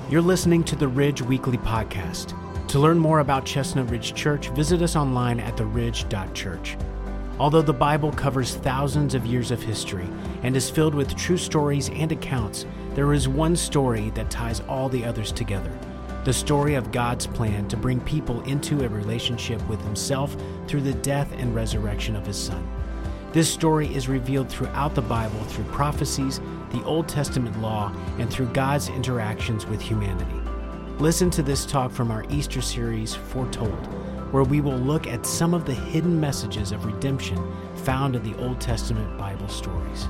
You're listening to the Ridge Weekly Podcast. To learn more about Chestnut Ridge Church, visit us online at theridge.church. Although the Bible covers thousands of years of history and is filled with true stories and accounts, there is one story that ties all the others together. The story of God's plan to bring people into a relationship with Himself through the death and resurrection of His Son. This story is revealed throughout the Bible through prophecies, the Old Testament law, and through God's interactions with humanity. Listen to this talk from our Easter series, Foretold, where we will look at some of the hidden messages of redemption found in the Old Testament Bible stories.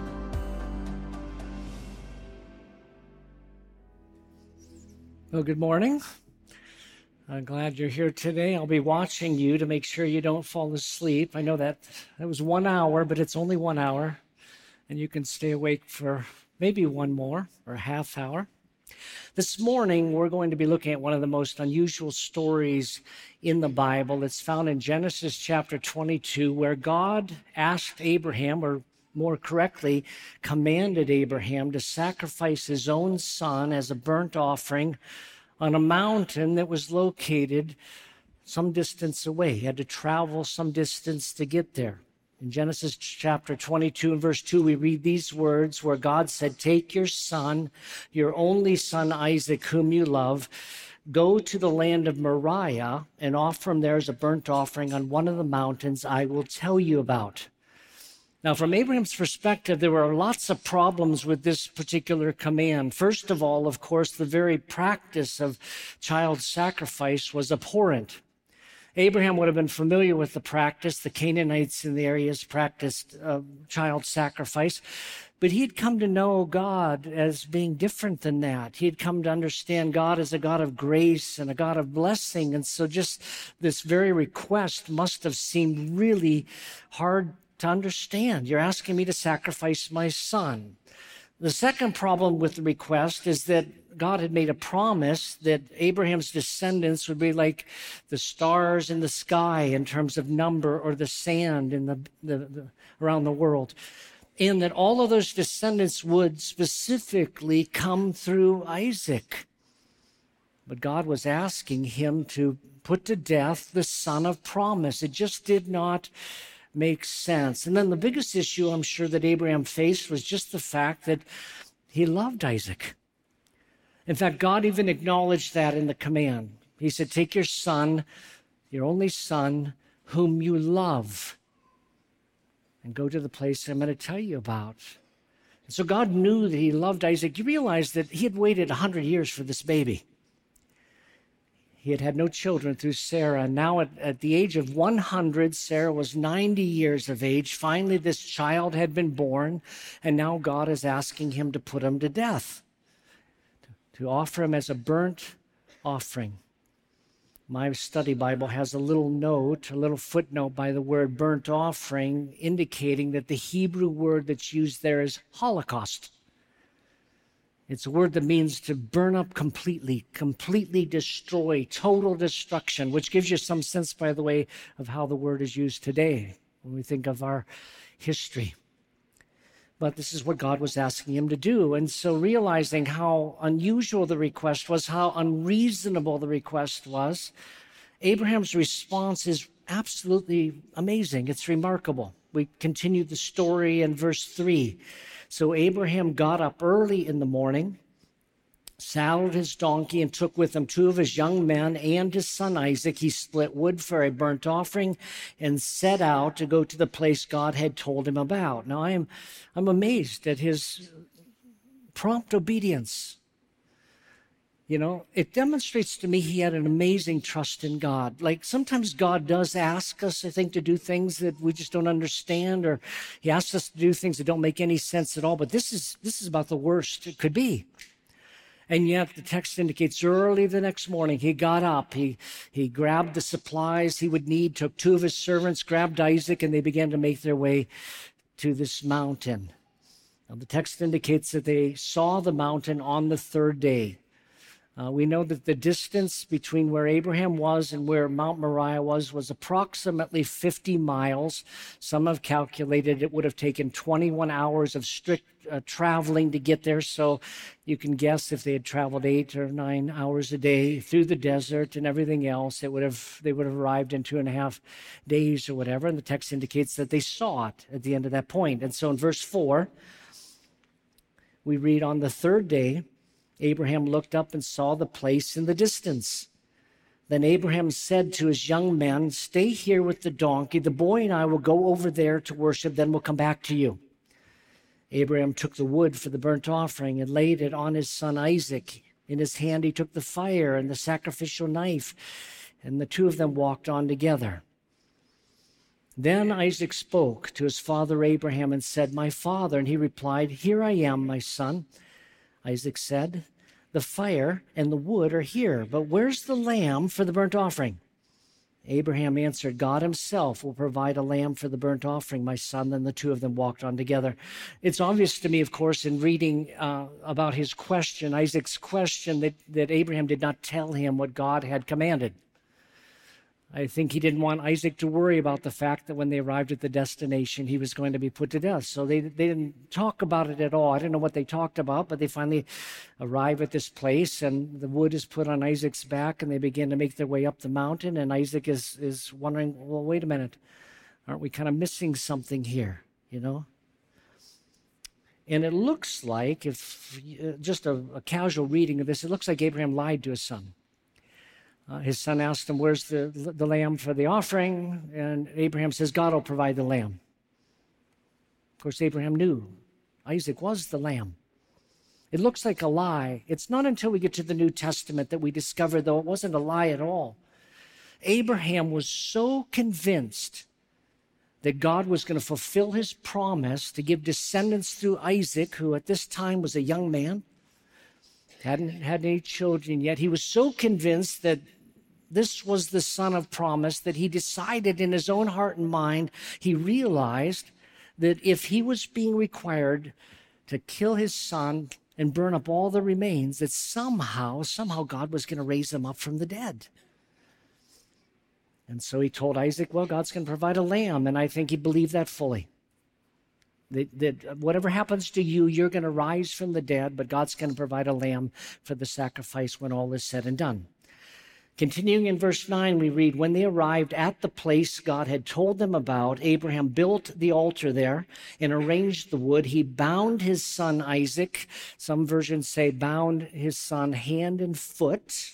Well, good morning. I'm glad you're here today. I'll be watching you to make sure you don't fall asleep. I know that was 1 hour, but it's only 1 hour, and you can stay awake for maybe one more or a half hour. This morning, we're going to be looking at one of the most unusual stories in the Bible. It's found in Genesis chapter 22, where God asked Abraham, or more correctly, commanded Abraham to sacrifice his own son as a burnt offering on a mountain that was located some distance away. He had to travel some distance to get there. In Genesis chapter 22 and verse 2, we read these words where God said, "Take your son, your only son Isaac, whom you love, go to the land of Moriah and offer him there as a burnt offering on one of the mountains I will tell you about." Now, from Abraham's perspective, there were lots of problems with this particular command. First of all, of course, the very practice of child sacrifice was abhorrent. Abraham would have been familiar with the practice. The Canaanites in the areas practiced child sacrifice. But he had come to know God as being different than that. He had come to understand God as a God of grace and a God of blessing. And so just this very request must have seemed really hard to understand. You're asking me to sacrifice my son. The second problem with the request is that God had made a promise that Abraham's descendants would be like the stars in the sky in terms of number, or the sand in the around the world. And that all of those descendants would specifically come through Isaac. But God was asking him to put to death the son of promise. It just did not make sense. And then the biggest issue I'm sure that Abraham faced was just the fact that he loved Isaac. In fact, God even acknowledged that in the command. He said, "Take your son, your only son, whom you love, and go to the place I'm going to tell you about." And so God knew that he loved Isaac. You realize that he had waited 100 years for this baby. He had had no children through Sarah. And now at the age of 100, Sarah was 90 years of age. Finally, this child had been born, and now God is asking him to put him to death, to offer him as a burnt offering. My study Bible has a little note, a little footnote by the word burnt offering, indicating that the Hebrew word that's used there is Holocaust. It's a word that means to burn up completely destroy, total destruction, which gives you some sense, by the way, of how the word is used today when we think of our history. But this is what God was asking him to do. And so realizing how unusual the request was, how unreasonable the request was, Abraham's response is absolutely amazing. It's remarkable. We continue the story in verse 3. So Abraham got up early in the morning, saddled his donkey, and took with him 2 of his young men and his son Isaac. He split wood for a burnt offering and set out to go to the place God had told him about. Now, I'm amazed at his prompt obedience. You know, it demonstrates to me he had an amazing trust in God. Like sometimes God does ask us, I think, to do things that we just don't understand, or he asks us to do things that don't make any sense at all. But this is about the worst it could be. And yet the text indicates early the next morning, he got up, he grabbed the supplies he would need, took 2 of his servants, grabbed Isaac, and they began to make their way to this mountain. Now the text indicates that they saw the mountain on the 3rd day. We know that the distance between where Abraham was and where Mount Moriah was approximately 50 miles. Some have calculated it would have taken 21 hours of strict traveling to get there. So you can guess if they had traveled 8 or 9 hours a day through the desert and everything else, they would have arrived in 2.5 days or whatever. And the text indicates that they saw it at the end of that point. And so in verse 4, we read, on the third day, Abraham looked up and saw the place in the distance. Then Abraham said to his young men, "Stay here with the donkey. The boy and I will go over there to worship, then we'll come back to you." Abraham took the wood for the burnt offering and laid it on his son Isaac. In his hand he took the fire and the sacrificial knife, and the two of them walked on together. Then Isaac spoke to his father Abraham and said, "My father." And he replied, "Here I am, my son." Isaac said, "The fire and the wood are here, but where's the lamb for the burnt offering?" Abraham answered, "God himself will provide a lamb for the burnt offering, my son." Then the two of them walked on together. It's obvious to me, of course, in reading about his question, Isaac's question, that Abraham did not tell him what God had commanded. I think he didn't want Isaac to worry about the fact that when they arrived at the destination, he was going to be put to death. So they didn't talk about it at all. I don't know what they talked about, but they finally arrive at this place, and the wood is put on Isaac's back, and they begin to make their way up the mountain. And Isaac is wondering, well, wait a minute, aren't we kind of missing something here, you know? And it looks like, if just a casual reading of this, it looks like Abraham lied to his son. His son asked him, "Where's the lamb for the offering?" And Abraham says, "God will provide the lamb." Of course, Abraham knew Isaac was the lamb. It looks like a lie. It's not until we get to the New Testament that we discover, though, it wasn't a lie at all. Abraham was so convinced that God was going to fulfill his promise to give descendants through Isaac, who at this time was a young man, hadn't had any children yet. He was so convinced that this was the son of promise that he decided in his own heart and mind, he realized that if he was being required to kill his son and burn up all the remains, that somehow God was going to raise him up from the dead. And so he told Isaac, well, God's going to provide a lamb. And I think he believed that fully. That whatever happens to you, you're going to rise from the dead, but God's going to provide a lamb for the sacrifice when all is said and done. Continuing in verse 9, we read, when they arrived at the place God had told them about, Abraham built the altar there and arranged the wood. He bound his son Isaac. Some versions say bound his son hand and foot.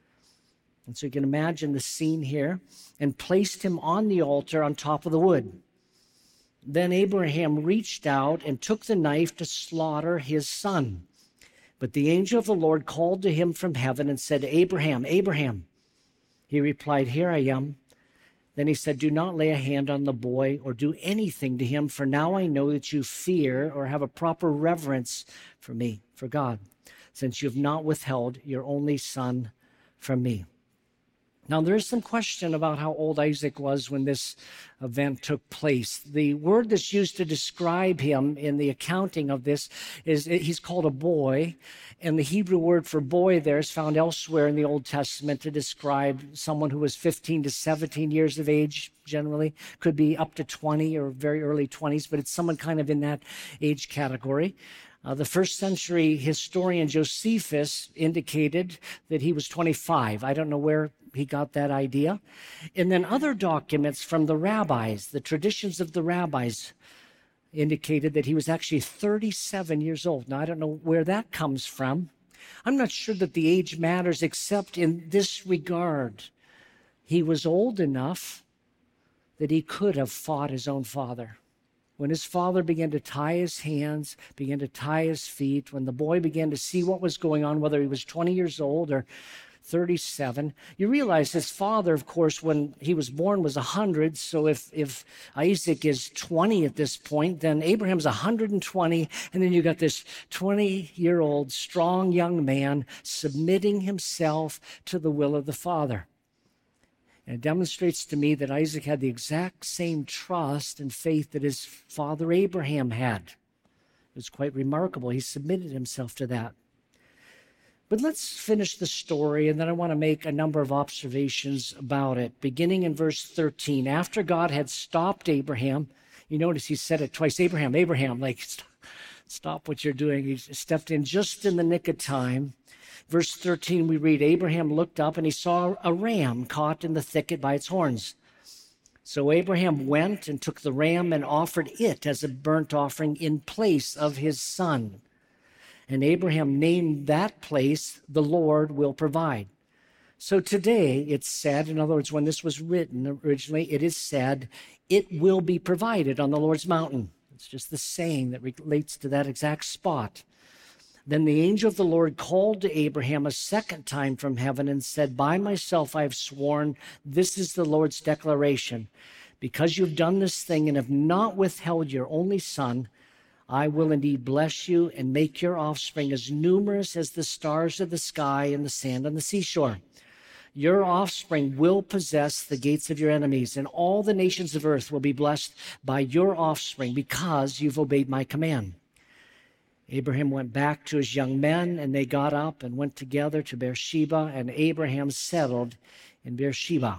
And so you can imagine the scene here, and placed him on the altar on top of the wood. Then Abraham reached out and took the knife to slaughter his son. But the angel of the Lord called to him from heaven and said, Abraham, Abraham. He replied, here I am. Then he said, do not lay a hand on the boy or do anything to him, for now I know that you fear or have a proper reverence for me, for God, since you have not withheld your only son from me. Now, there is some question about how old Isaac was when this event took place. The word that's used to describe him in the accounting of this is he's called a boy, and the Hebrew word for boy there is found elsewhere in the Old Testament to describe someone who was 15 to 17 years of age, generally. Could be up to 20 or very early 20s, but it's someone kind of in that age category. The first century historian Josephus indicated that he was 25. I don't know where he got that idea. And then other documents from the rabbis, the traditions of the rabbis, indicated that he was actually 37 years old. Now, I don't know where that comes from. I'm not sure that the age matters, except in this regard. He was old enough that he could have fought his own father. When his father began to tie his hands, began to tie his feet, when the boy began to see what was going on, whether he was 20 years old or 37, you realize his father, of course, when he was born was 100. So if Isaac is 20 at this point, then Abraham's 120. And then you got this 20-year-old strong young man submitting himself to the will of the father. And it demonstrates to me that Isaac had the exact same trust and faith that his father Abraham had. It was quite remarkable. He submitted himself to that. But let's finish the story, and then I want to make a number of observations about it. Beginning in verse 13, after God had stopped Abraham, you notice he said it twice, Abraham, Abraham, like, stop what you're doing. He stepped in just in the nick of time. Verse 13, we read, Abraham looked up and he saw a ram caught in the thicket by its horns. So Abraham went and took the ram and offered it as a burnt offering in place of his son. And Abraham named that place, the Lord will provide. So today it's said, in other words, when this was written originally, it is said, it will be provided on the Lord's mountain. It's just the saying that relates to that exact spot. Then the angel of the Lord called to Abraham a second time from heaven and said, by myself I have sworn, this is the Lord's declaration. Because you've done this thing and have not withheld your only son, I will indeed bless you and make your offspring as numerous as the stars of the sky and the sand on the seashore. Your offspring will possess the gates of your enemies, and all the nations of earth will be blessed by your offspring because you've obeyed my command. Abraham went back to his young men, and they got up and went together to Beersheba, and Abraham settled in Beersheba.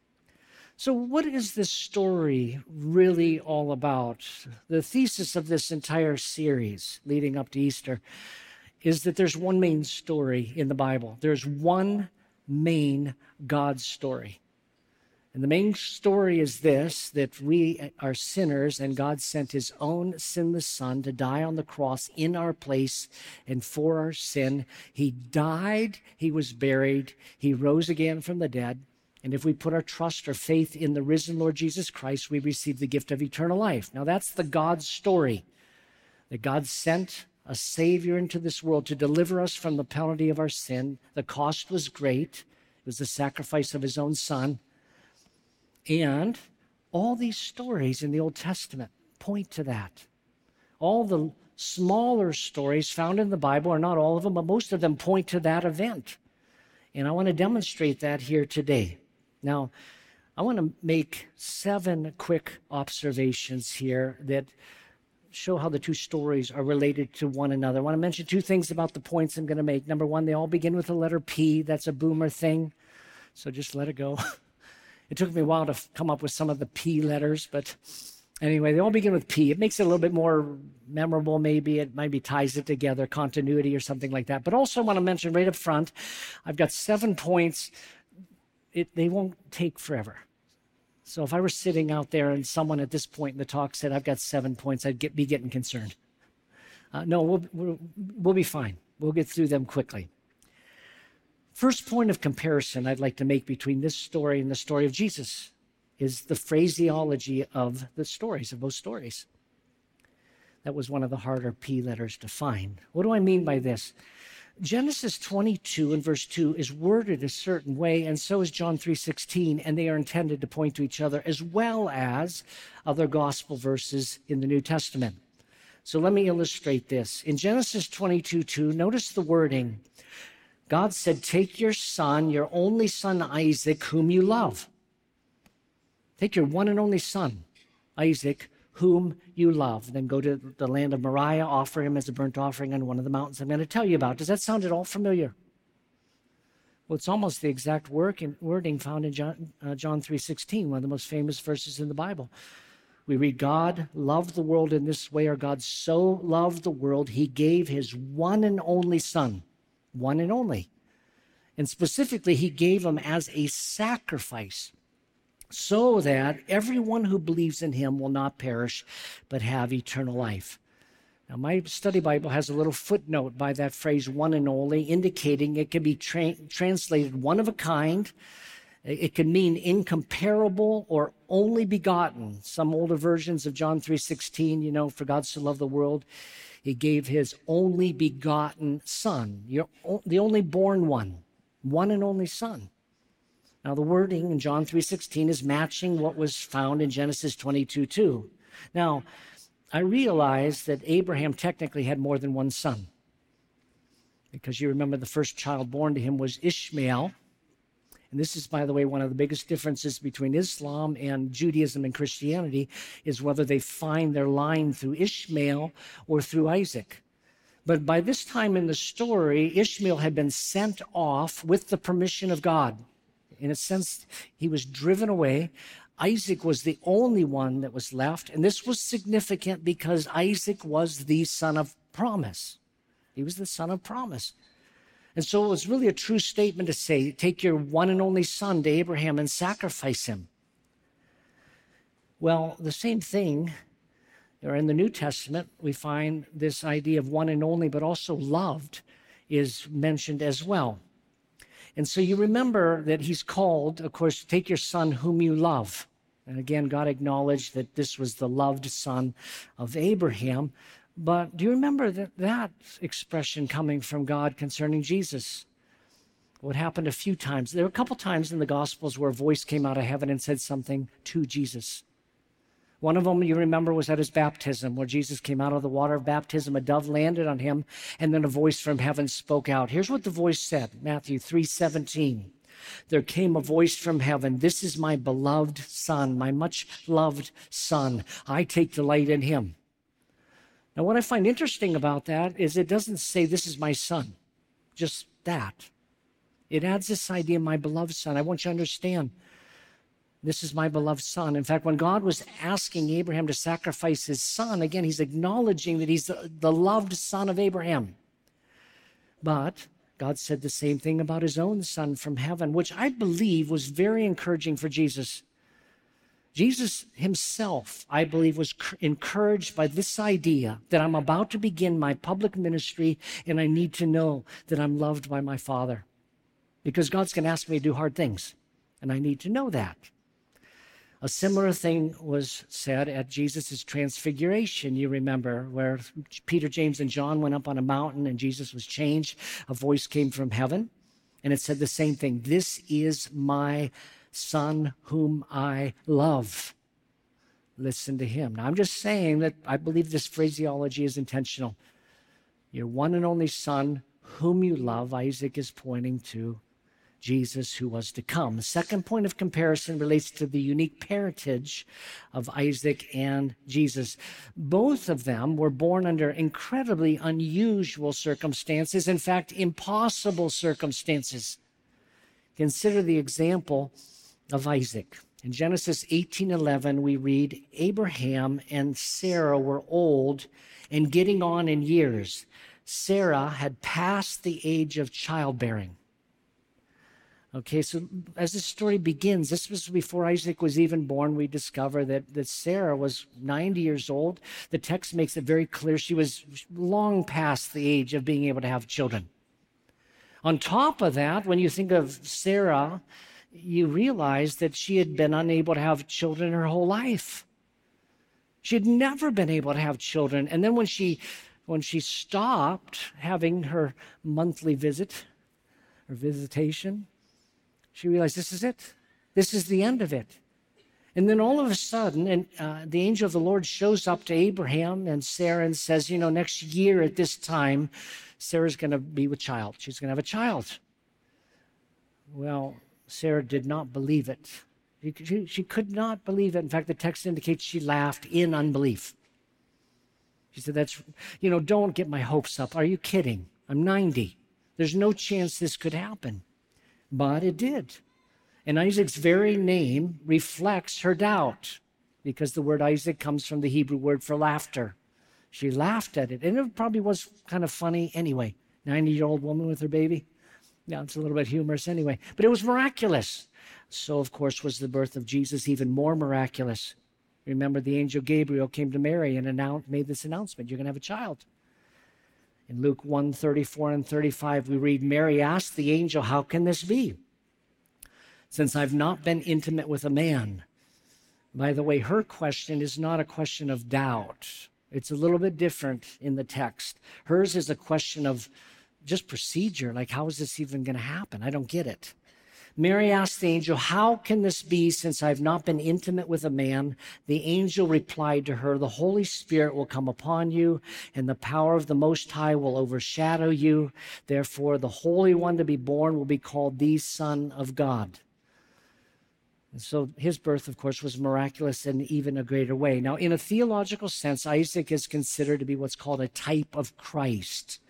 So what is this story really all about? The thesis of this entire series leading up to Easter is that there's one main story in the Bible. There's one main God story. And the main story is this, that we are sinners and God sent his own sinless son to die on the cross in our place and for our sin. He died, he was buried, he rose again from the dead. And if we put our trust or faith in the risen Lord Jesus Christ, we receive the gift of eternal life. Now that's the God story, that God sent a Savior into this world to deliver us from the penalty of our sin. The cost was great. It was the sacrifice of his own son. And all these stories in the Old Testament point to that. All the smaller stories found in the Bible, or not all of them, but most of them point to that event. And I want to demonstrate that here today. Now, I want to make 7 quick observations here that show how the two stories are related to one another. I want to mention 2 things about the points I'm going to make. Number 1, they all begin with the letter P. That's a boomer thing, so just let it go. It took me a while to come up with some of the P letters, but anyway, they all begin with P. It makes it a little bit more memorable, maybe. It maybe ties it together, continuity or something like that. But also I want to mention right up front, I've got 7 points. They won't take forever. So if I were sitting out there and someone at this point in the talk said, I've got 7 points, I'd be getting concerned. No, we'll be fine. We'll get through them quickly. First point of comparison I'd like to make between this story and the story of Jesus is the phraseology of the stories, of both stories. That was one of the harder P letters to find. What do I mean by this? Genesis 22 and verse 2 is worded a certain way, and so is John 3:16, and they are intended to point to each other as well as other gospel verses in the New Testament. So let me illustrate this. In Genesis 22:2, notice the wording. God said, take your son, your only son Isaac, whom you love. Take your one and only son, Isaac, whom you love. Then go to the land of Moriah, offer him as a burnt offering on one of the mountains I'm going to tell you about. Does that sound at all familiar? Well, it's almost the exact wording found in John 3:16, one of the most famous verses in the Bible. We read, God loved the world in this way, or God so loved the world, he gave his one and only son. One and only. And specifically, he gave him as a sacrifice so that everyone who believes in him will not perish, but have eternal life. Now, my study Bible has a little footnote by that phrase, one and only, indicating it can be translated one of a kind. It can mean incomparable or only begotten. Some older versions of John 3:16, for God so loved the world, he gave his only begotten son, the only born one and only son. Now, the wording in John 3:16 is matching what was found in Genesis 22:2. Now, I realize that Abraham technically had more than one son, because you remember the first child born to him was Ishmael. And this is, by the way, one of the biggest differences between Islam and Judaism and Christianity is whether they find their line through Ishmael or through Isaac. But by this time in the story, Ishmael had been sent off with the permission of God. In a sense, he was driven away. Isaac was the only one that was left. And this was significant because Isaac was the son of promise. He was the son of promise. And so it was really a true statement to say, take your one and only son to Abraham and sacrifice him. Well, the same thing, or in the New Testament, we find this idea of one and only, but also loved, is mentioned as well. And so you remember that he's called, of course, take your son whom you love. And again, God acknowledged that this was the loved son of Abraham. But do you remember that expression coming from God concerning Jesus? What happened a few times? There were a couple times in the Gospels where a voice came out of heaven and said something to Jesus. One of them, you remember, was at his baptism, where Jesus came out of the water of baptism. A dove landed on him, and then a voice from heaven spoke out. Here's what the voice said, Matthew 3:17. There came a voice from heaven, "This is my beloved Son, my much-loved Son. I take delight in him." Now, what I find interesting about that is it doesn't say, "This is my son," just that. It adds this idea, my beloved Son. I want you to understand, this is my beloved Son. In fact, when God was asking Abraham to sacrifice his son, again, he's acknowledging that he's the loved son of Abraham. But God said the same thing about his own son from heaven, which I believe was very encouraging for Jesus. Jesus himself, I believe, was encouraged by this idea that I'm about to begin my public ministry and I need to know that I'm loved by my Father. Because God's going to ask me to do hard things, and I need to know that. A similar thing was said at Jesus' transfiguration, you remember, where Peter, James, and John went up on a mountain and Jesus was changed. A voice came from heaven, and it said the same thing. "This is my Son whom I love. Listen to him." Now, I'm just saying that I believe this phraseology is intentional. Your one and only Son whom you love, Isaac is pointing to Jesus who was to come. The second point of comparison relates to the unique parentage of Isaac and Jesus. Both of them were born under incredibly unusual circumstances, in fact, impossible circumstances. Consider the example of Isaac. In Genesis 18:11, we read, Abraham and Sarah were old and getting on in years. Sarah had passed the age of childbearing. Okay, so as this story begins, this was before Isaac was even born. We discover that Sarah was 90 years old. The text makes it very clear she was long past the age of being able to have children. On top of that, when you think of Sarah, you realize that she had been unable to have children her whole life. She had never been able to have children. And then when she stopped having her monthly visit or visitation, she realized this is it. This is the end of it. And then all of a sudden, the angel of the Lord shows up to Abraham and Sarah and says, next year at this time, Sarah's going to be with child. She's going to have a child. Well, Sarah did not believe it. She could not believe it. In fact, the text indicates she laughed in unbelief. She said, don't get my hopes up. Are you kidding? I'm 90. There's no chance this could happen. But it did. And Isaac's very name reflects her doubt, because the word Isaac comes from the Hebrew word for laughter. She laughed at it. And it probably was kind of funny anyway. 90-year-old woman with her baby. Yeah, it's a little bit humorous anyway. But it was miraculous. So, of course, was the birth of Jesus even more miraculous. Remember, the angel Gabriel came to Mary and made this announcement. You're going to have a child. In Luke 1:34 and 35, we read, Mary asked the angel, how can this be, since I've not been intimate with a man? By the way, her question is not a question of doubt. It's a little bit different in the text. Hers is a question of just procedure, like how is this even going to happen? I don't get it. Mary asked the angel, how can this be since I've not been intimate with a man? The angel replied to her, the Holy Spirit will come upon you, and the power of the Most High will overshadow you. Therefore, the Holy One to be born will be called the Son of God. And so his birth, of course, was miraculous in even a greater way. Now, in a theological sense, Isaac is considered to be what's called a type of Christ.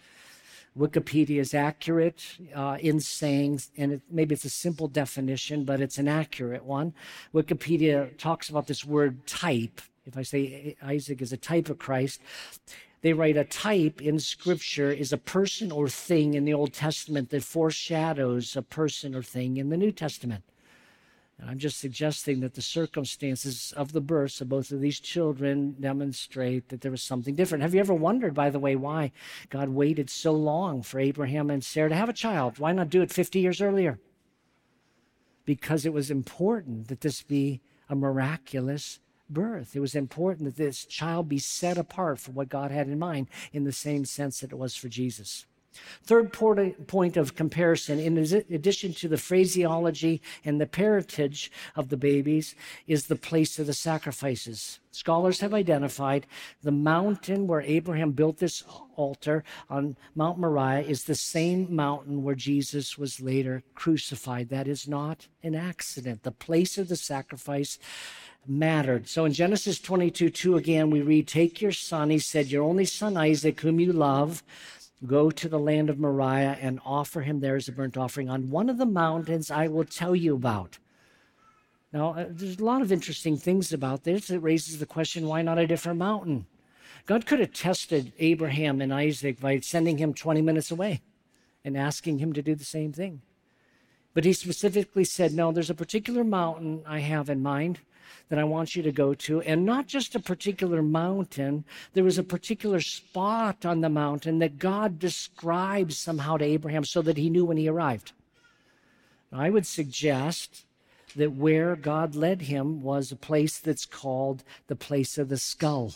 Wikipedia is accurate in saying, and maybe it's a simple definition, but it's an accurate one. Wikipedia talks about this word type. If I say Isaac is a type of Christ, they write a type in Scripture is a person or thing in the Old Testament that foreshadows a person or thing in the New Testament. And I'm just suggesting that the circumstances of the births of both of these children demonstrate that there was something different. Have you ever wondered, by the way, why God waited so long for Abraham and Sarah to have a child? Why not do it 50 years earlier? Because it was important that this be a miraculous birth. It was important that this child be set apart for what God had in mind in the same sense that it was for Jesus. Third point of comparison, in addition to the phraseology and the parentage of the babies, is the place of the sacrifices. Scholars have identified the mountain where Abraham built this altar on Mount Moriah is the same mountain where Jesus was later crucified. That is not an accident. The place of the sacrifice mattered. So in Genesis 22:2 again, we read, "Take your son," he said, "your only son Isaac, whom you love, go to the land of Moriah and offer him there as a burnt offering on one of the mountains I will tell you about." Now, there's a lot of interesting things about this. It raises the question, why not a different mountain? God could have tested Abraham and Isaac by sending him 20 minutes away and asking him to do the same thing. But he specifically said, no, there's a particular mountain I have in mind that I want you to go to, and not just a particular mountain. There was a particular spot on the mountain that God described somehow to Abraham so that he knew when he arrived. Now, I would suggest that where God led him was a place that's called the place of the skull.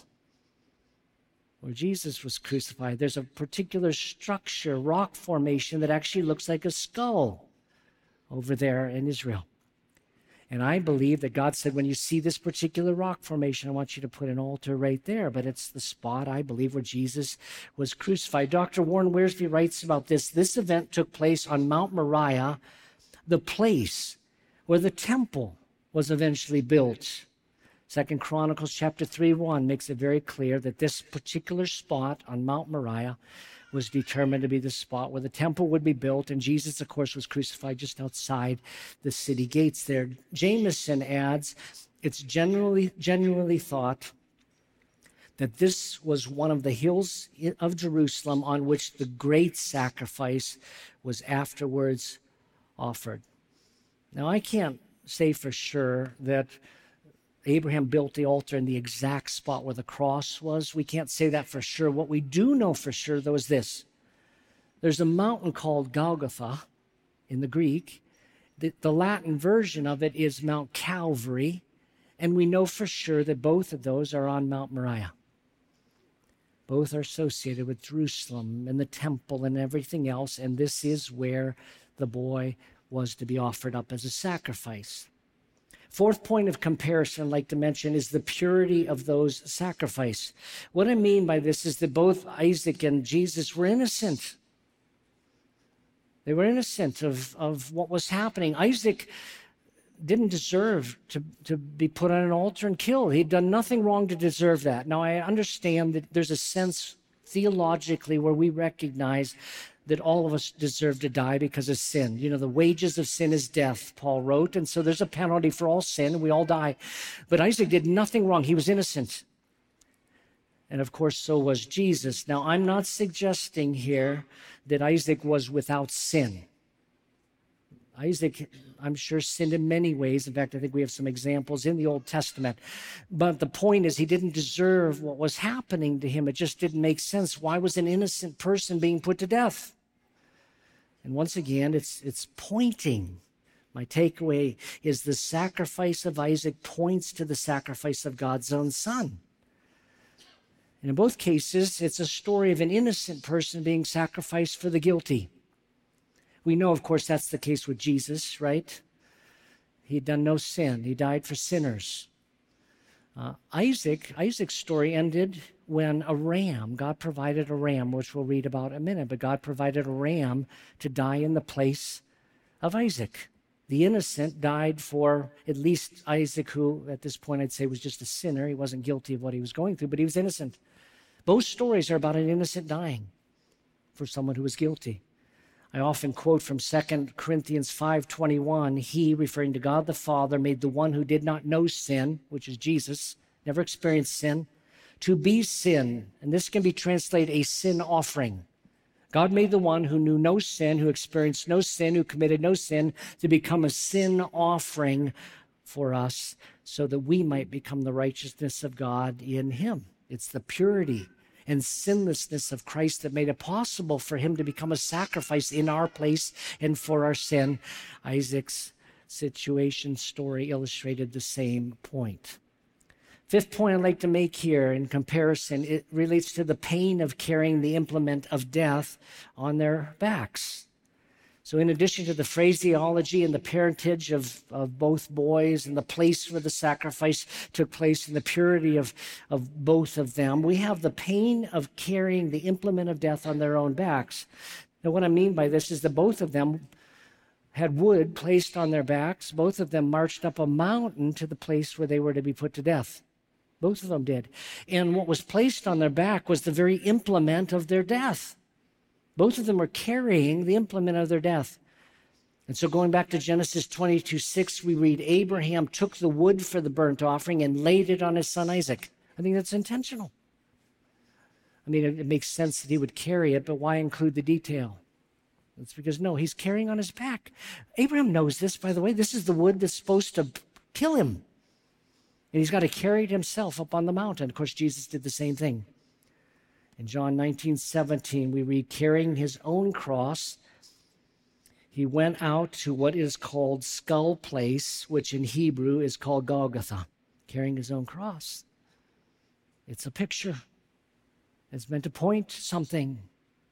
Where Jesus was crucified, there's a particular structure, rock formation that actually looks like a skull over there in Israel. And I believe that God said, when you see this particular rock formation, I want you to put an altar right there. But it's the spot, I believe, where Jesus was crucified. Dr. Warren Wiersbe writes about this. This event took place on Mount Moriah, the place where the temple was eventually built. 2 Chronicles chapter 3:1 makes it very clear that this particular spot on Mount Moriah was determined to be the spot where the temple would be built, and Jesus, of course, was crucified just outside the city gates there. Jameson adds, it's genuinely thought that this was one of the hills of Jerusalem on which the great sacrifice was afterwards offered. Now, I can't say for sure that Abraham built the altar in the exact spot where the cross was. We can't say that for sure. What we do know for sure, though, is this. There's a mountain called Golgotha in the Greek. The Latin version of it is Mount Calvary, and we know for sure that both of those are on Mount Moriah. Both are associated with Jerusalem and the temple and everything else, and this is where the boy was to be offered up as a sacrifice. Fourth point of comparison I'd like to mention is the purity of those sacrifice. What I mean by this is that both Isaac and Jesus were innocent. They were innocent of what was happening. Isaac didn't deserve to be put on an altar and killed. He'd done nothing wrong to deserve that. Now, I understand that there's a sense theologically where we recognize that all of us deserve to die because of sin. You know, the wages of sin is death, Paul wrote, and so there's a penalty for all sin, and we all die. But Isaac did nothing wrong. He was innocent. And of course, so was Jesus. Now, I'm not suggesting here that Isaac was without sin. Isaac, I'm sure, sinned in many ways. In fact, I think we have some examples in the Old Testament. But the point is, he didn't deserve what was happening to him. It just didn't make sense. Why was an innocent person being put to death? And once again, it's pointing. My takeaway is the sacrifice of Isaac points to the sacrifice of God's own son. And in both cases, it's a story of an innocent person being sacrificed for the guilty. We know, of course, that's the case with Jesus, right? He'd done no sin. He died for sinners. Isaac's story ended when a ram, God provided a ram, which we'll read about in a minute, but God provided a ram to die in the place of Isaac. The innocent died for at least Isaac, who at this point I'd say was just a sinner. He wasn't guilty of what he was going through, but he was innocent. Both stories are about an innocent dying for someone who was guilty. I often quote from 2 Corinthians 5:21, he, referring to God the Father, made the one who did not know sin, which is Jesus, never experienced sin, to be sin. And this can be translated a sin offering. God made the one who knew no sin, who experienced no sin, who committed no sin, to become a sin offering for us so that we might become the righteousness of God in him. It's the purity and sinlessness of Christ that made it possible for him to become a sacrifice in our place and for our sin. Isaac's situation story illustrated the same point. Fifth point I'd like to make here in comparison, it relates to the pain of carrying the implement of death on their backs. So in addition to the phraseology and the parentage of both boys and the place where the sacrifice took place and the purity of both of them, we have the pain of carrying the implement of death on their own backs. Now what I mean by this is that both of them had wood placed on their backs. Both of them marched up a mountain to the place where they were to be put to death. Both of them did. And what was placed on their back was the very implement of their death. Both of them were carrying the implement of their death. And so going back to Genesis 22:6, we read, Abraham took the wood for the burnt offering and laid it on his son Isaac. I think that's intentional. I mean, it makes sense that he would carry it, but why include the detail? It's because, no, he's carrying on his back. Abraham knows this, by the way. This is the wood that's supposed to kill him. And he's got to carry it himself up on the mountain. Of course, Jesus did the same thing. In John 19:17, we read, carrying his own cross, he went out to what is called Skull Place, which in Hebrew is called Golgotha, carrying his own cross. It's a picture. It's meant to point to something.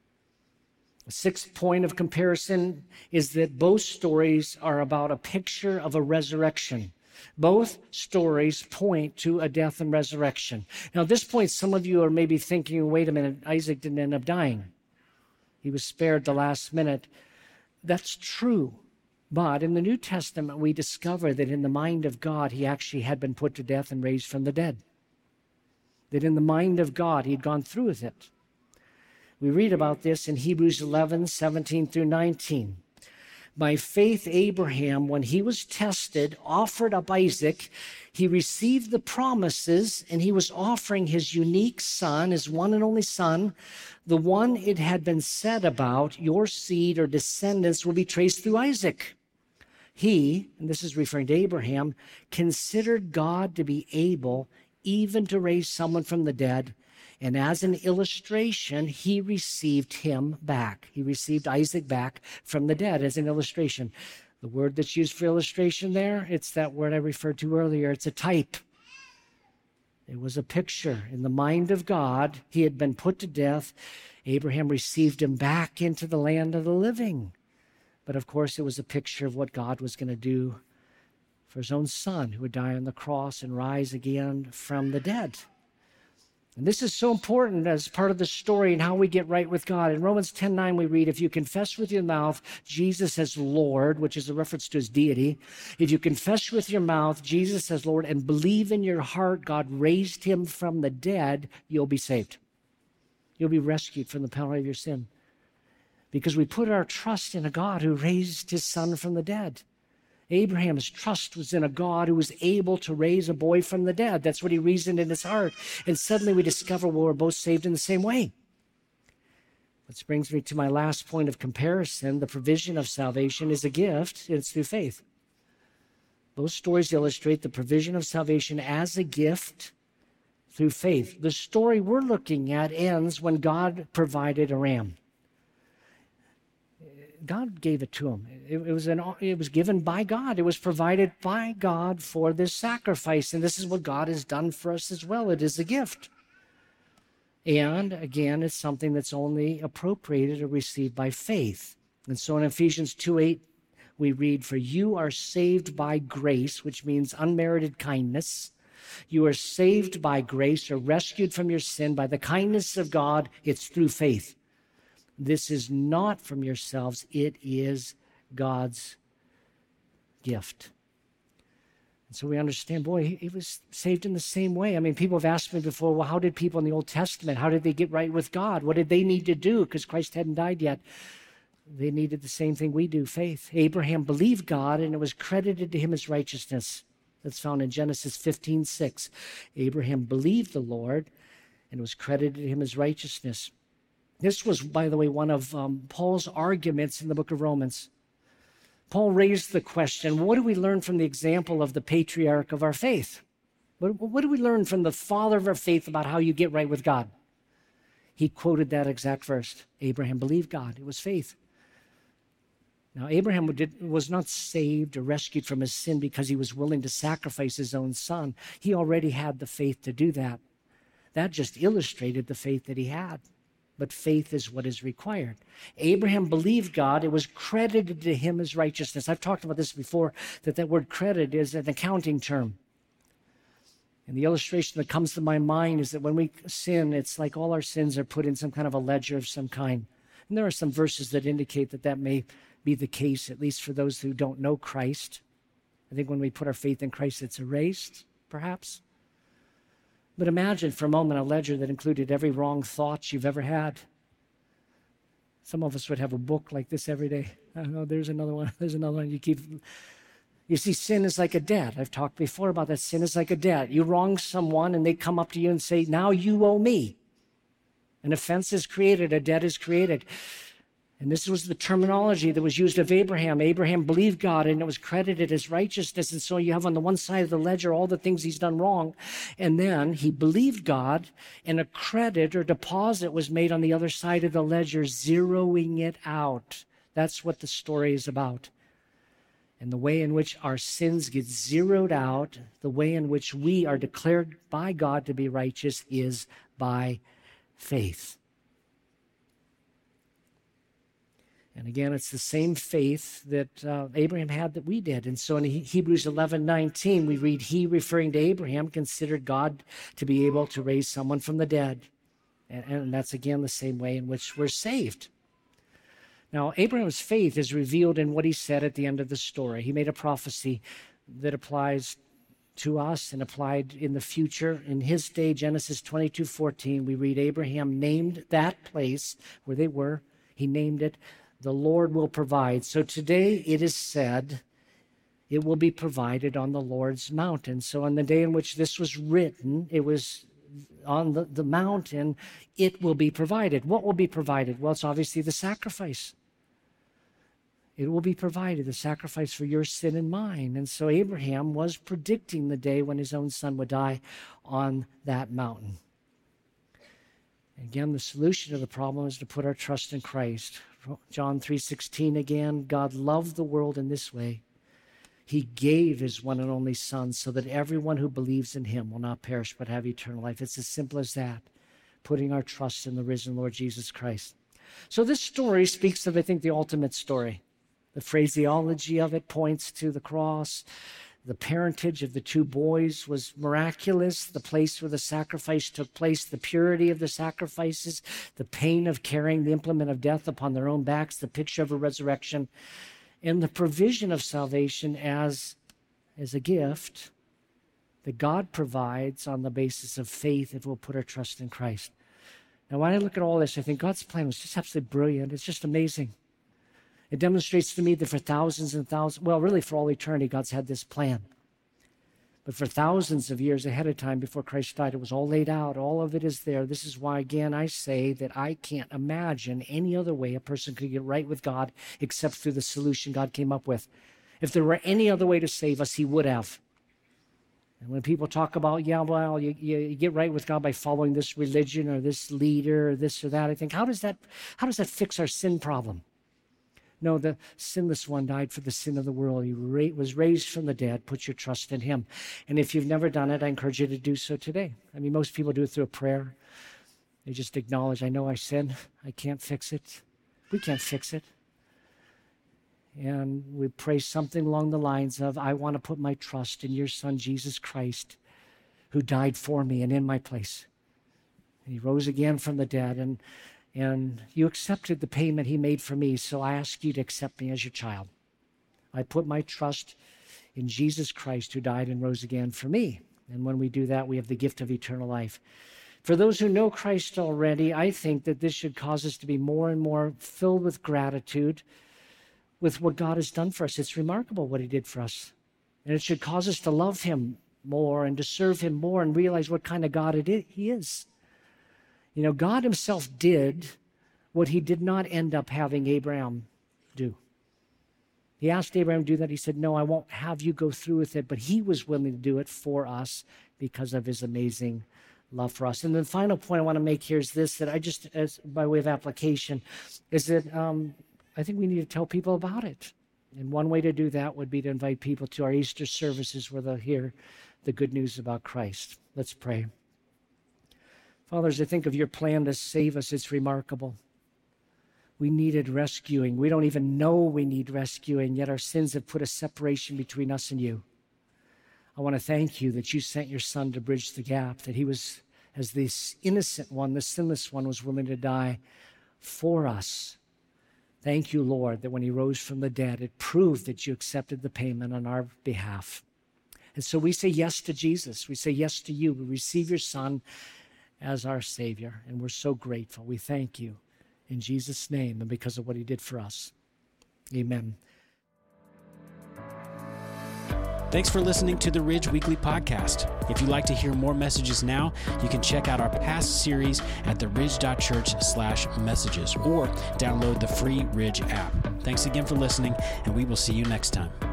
The sixth point of comparison is that both stories are about a picture of a resurrection. Both stories point to a death and resurrection. Now, at this point, some of you are maybe thinking, wait a minute, Isaac didn't end up dying. He was spared the last minute. That's true. But in the New Testament, we discover that in the mind of God, he actually had been put to death and raised from the dead. That in the mind of God, he'd gone through with it. We read about this in Hebrews 11:17 through 19. By faith, Abraham, when he was tested, offered up Isaac. He received the promises, and he was offering his unique son, his one and only son, the one it had been said about, your seed or descendants will be traced through Isaac. He, and this is referring to Abraham, considered God to be able even to raise someone from the dead. And as an illustration, he received him back. He received Isaac back from the dead as an illustration. The word that's used for illustration there, it's that word I referred to earlier. It's a type. It was a picture. In the mind of God, he had been put to death. Abraham received him back into the land of the living. But of course, it was a picture of what God was going to do for his own son, who would die on the cross and rise again from the dead. And this is so important as part of the story and how we get right with God. In Romans 10:9, we read, if you confess with your mouth Jesus as Lord, which is a reference to his deity, if you confess with your mouth Jesus as Lord and believe in your heart God raised him from the dead, you'll be saved. You'll be rescued from the penalty of your sin. Because we put our trust in a God who raised his son from the dead. Abraham's trust was in a God who was able to raise a boy from the dead. That's what he reasoned in his heart. And suddenly we discover, well, we're both saved in the same way. Which brings me to my last point of comparison. The provision of salvation is a gift, and it's through faith. Both stories illustrate the provision of salvation as a gift through faith. The story we're looking at ends when God provided a ram. God gave it to him. It was given by God. It was provided by God for this sacrifice. And this is what God has done for us as well. It is a gift. And again, it's something that's only appropriated or received by faith. And so in Ephesians 2:8, we read, for you are saved by grace, which means unmerited kindness. You are saved by grace or rescued from your sin by the kindness of God. It's through faith. This is not from yourselves. It is God's gift. And so we understand, boy, he was saved in the same way. I mean, people have asked me before, well, how did people in the Old Testament, how did they get right with God? What did they need to do? Because Christ hadn't died yet. They needed the same thing we do, faith. Abraham believed God, and it was credited to him as righteousness. That's found in Genesis 15:6. Abraham believed the Lord, and it was credited to him as righteousness. This was, by the way, one of Paul's arguments in the book of Romans. Paul raised the question, what do we learn from the example of the patriarch of our faith? What do we learn from the father of our faith about how you get right with God? He quoted that exact verse. Abraham believed God. It was faith. Now, Abraham was not saved or rescued from his sin because he was willing to sacrifice his own son. He already had the faith to do that. That just illustrated the faith that he had. But faith is what is required. Abraham believed God. It was credited to him as righteousness. I've talked about this before, that word credit is an accounting term. And the illustration that comes to my mind is that when we sin, it's like all our sins are put in some kind of a ledger of some kind. And there are some verses that indicate that may be the case, at least for those who don't know Christ. I think when we put our faith in Christ, it's erased, perhaps. But imagine for a moment a ledger that included every wrong thought you've ever had. Some of us would have a book like this every day. Oh, there's another one. There's another one. You see, sin is like a debt. I've talked before about that. Sin is like a debt. You wrong someone and they come up to you and say, now you owe me. An offense is created. A debt is created. And this was the terminology that was used of Abraham. Abraham believed God, and it was credited as righteousness. And so you have on the one side of the ledger all the things he's done wrong. And then he believed God, and a credit or deposit was made on the other side of the ledger, zeroing it out. That's what the story is about. And the way in which our sins get zeroed out, the way in which we are declared by God to be righteous, is by faith. And again, it's the same faith that Abraham had that we did. And so in Hebrews 11:19, we read, he, referring to Abraham, considered God to be able to raise someone from the dead. And that's, again, the same way in which we're saved. Now, Abraham's faith is revealed in what he said at the end of the story. He made a prophecy that applies to us and applied in the future. In his day, Genesis 22:14, we read, Abraham named that place where they were. He named it, the Lord will provide. So today it is said, it will be provided on the Lord's mountain. So on the day in which this was written, it was on the mountain, it will be provided. What will be provided? Well, it's obviously the sacrifice. It will be provided, the sacrifice for your sin and mine. And so Abraham was predicting the day when his own son would die on that mountain. Again, the solution to the problem is to put our trust in Christ. John 3:16 again, God loved the world in this way. He gave his one and only son so that everyone who believes in him will not perish but have eternal life. It's as simple as that, putting our trust in the risen Lord Jesus Christ. So this story speaks of, I think, the ultimate story. The phraseology of it points to the cross. The parentage of the two boys was miraculous. The place where the sacrifice took place, the purity of the sacrifices, the pain of carrying the implement of death upon their own backs, the picture of a resurrection, and the provision of salvation as a gift that God provides on the basis of faith if we'll put our trust in Christ. Now, when I look at all this, I think God's plan was just absolutely brilliant. It's just amazing. It demonstrates to me that for thousands and thousands, well, really for all eternity, God's had this plan. But for thousands of years ahead of time before Christ died, it was all laid out. All of it is there. This is why, again, I say that I can't imagine any other way a person could get right with God except through the solution God came up with. If there were any other way to save us, he would have. And when people talk about, you get right with God by following this religion or this leader or this or that, I think, how does that fix our sin problem? No, the sinless one died for the sin of the world. He was raised from the dead. Put your trust in him. And if you've never done it, I encourage you to do so today. I mean, most people do it through a prayer. They just acknowledge, I know I sin. I can't fix it. We can't fix it. And we pray something along the lines of, I want to put my trust in your son, Jesus Christ, who died for me and in my place. And he rose again from the dead. And you accepted the payment he made for me, so I ask you to accept me as your child. I put my trust in Jesus Christ, who died and rose again for me. And when we do that, we have the gift of eternal life. For those who know Christ already, I think that this should cause us to be more and more filled with gratitude with what God has done for us. It's remarkable what he did for us. And it should cause us to love him more and to serve him more and realize what kind of God he is. You know, God himself did what he did not end up having Abraham do. He asked Abraham to do that. He said, no, I won't have you go through with it. But he was willing to do it for us because of his amazing love for us. And the final point I want to make here is this, that I just, as by way of application, is that I think we need to tell people about it. And one way to do that would be to invite people to our Easter services where they'll hear the good news about Christ. Let's pray. Father, as I think of your plan to save us, it's remarkable. We needed rescuing. We don't even know we need rescuing, yet our sins have put a separation between us and you. I want to thank you that you sent your son to bridge the gap, that he was, as this innocent one, the sinless one, was willing to die for us. Thank you, Lord, that when he rose from the dead, it proved that you accepted the payment on our behalf. And so we say yes to Jesus. We say yes to you. We receive your son as our Savior, and we're so grateful. We thank you in Jesus' name and because of what he did for us. Amen. Thanks for listening to the Ridge Weekly Podcast. If you'd like to hear more messages now, you can check out our past series at theridge.church/messages or download the free Ridge app. Thanks again for listening, and we will see you next time.